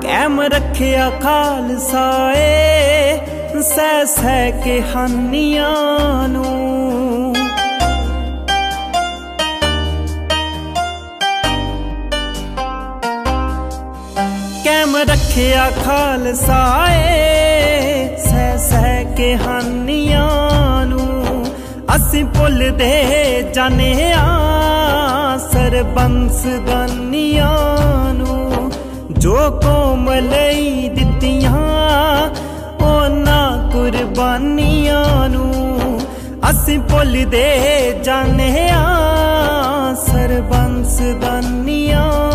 Cam रखिया खालसा सह सह के हानियां नूं। कैम रखिया खालसा सह सह के हानियां नूं। असीं भुलदे जाने सरबंस दानियां नूं। जो कौम लई दित्तियां उन्हां कुर्बानियां नूं। असीं भुलदे जाने सरबंस दानियां